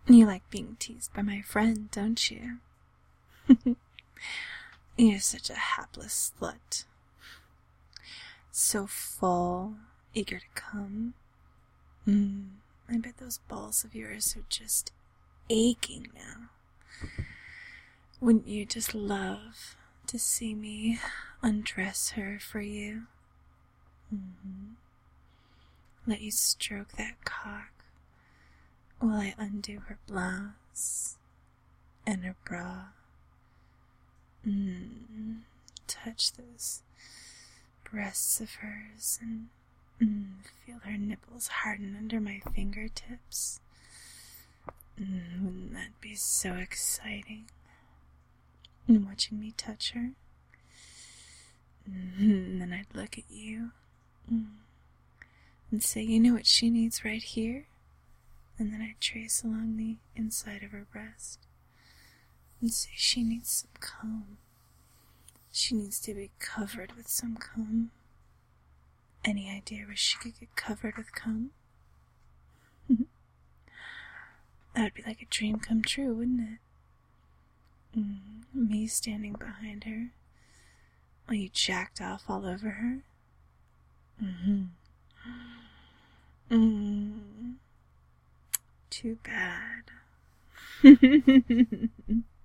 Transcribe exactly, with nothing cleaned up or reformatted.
You like being teased by my friend, don't you? You're such a hapless slut. So full, eager to come. Mm, I bet those balls of yours are just aching now. Wouldn't you just love to see me undress her for you? Mm-hmm. Let you stroke that cock while I undo her blouse and her bra. Mm, touch those breasts of hers and mm, feel her nipples harden under my fingertips. Mm, wouldn't that be so exciting? And watching me touch her. Mm, and then I'd look at you mm, and say, you know what she needs right here? And then I'd trace along the inside of her breast and say she needs some cum. She needs to be covered with some cum. Any idea where she could get covered with cum? That would be like a dream come true, wouldn't it? Mm, me standing behind her while you jacked off all over her. Mm-hmm. Mm. Too bad.